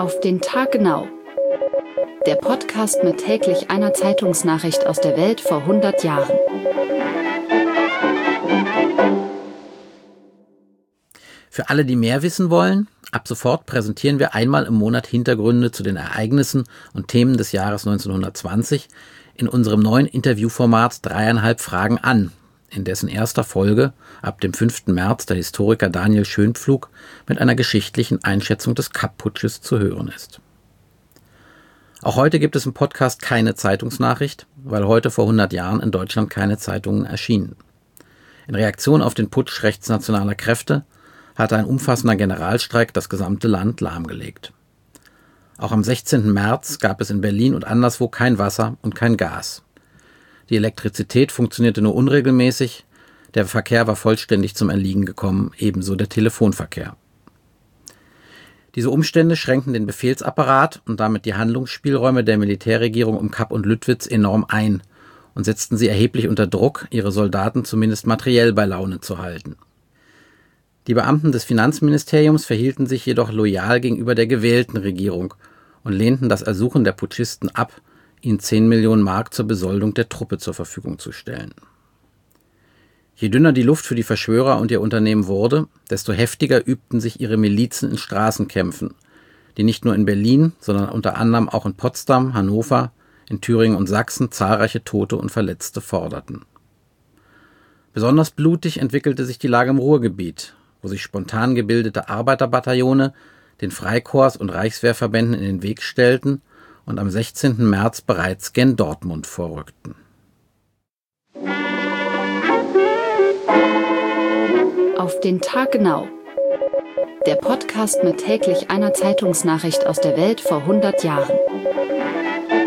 Auf den Tag genau. Der Podcast mit täglich einer Zeitungsnachricht aus der Welt vor 100 Jahren. Für alle, die mehr wissen wollen, ab sofort präsentieren wir einmal im Monat Hintergründe zu den Ereignissen und Themen des Jahres 1920 in unserem neuen Interviewformat 3,5 Fragen an, in dessen erster Folge ab dem 5. März der Historiker Daniel Schönpflug mit einer geschichtlichen Einschätzung des Kapp-Putsches zu hören ist. Auch heute gibt es im Podcast keine Zeitungsnachricht, weil heute vor 100 Jahren in Deutschland keine Zeitungen erschienen. In Reaktion auf den Putsch rechtsnationaler Kräfte hatte ein umfassender Generalstreik das gesamte Land lahmgelegt. Auch am 16. März gab es in Berlin und anderswo kein Wasser und kein Gas. Die Elektrizität funktionierte nur unregelmäßig, der Verkehr war vollständig zum Erliegen gekommen, ebenso der Telefonverkehr. Diese Umstände schränkten den Befehlsapparat und damit die Handlungsspielräume der Militärregierung um Kapp und Lüttwitz enorm ein und setzten sie erheblich unter Druck, ihre Soldaten zumindest materiell bei Laune zu halten. Die Beamten des Finanzministeriums verhielten sich jedoch loyal gegenüber der gewählten Regierung und lehnten das Ersuchen der Putschisten ab, ihnen 10 Millionen Mark zur Besoldung der Truppe zur Verfügung zu stellen. Je dünner die Luft für die Verschwörer und ihr Unternehmen wurde, desto heftiger übten sich ihre Milizen in Straßenkämpfen, die nicht nur in Berlin, sondern unter anderem auch in Potsdam, Hannover, in Thüringen und Sachsen zahlreiche Tote und Verletzte forderten. Besonders blutig entwickelte sich die Lage im Ruhrgebiet, wo sich spontan gebildete Arbeiterbataillone den Freikorps und Reichswehrverbänden in den Weg stellten und am 16. März bereits gen Dortmund vorrückten. Auf den Tag genau. Der Podcast mit täglich einer Zeitungsnachricht aus der Welt vor 100 Jahren.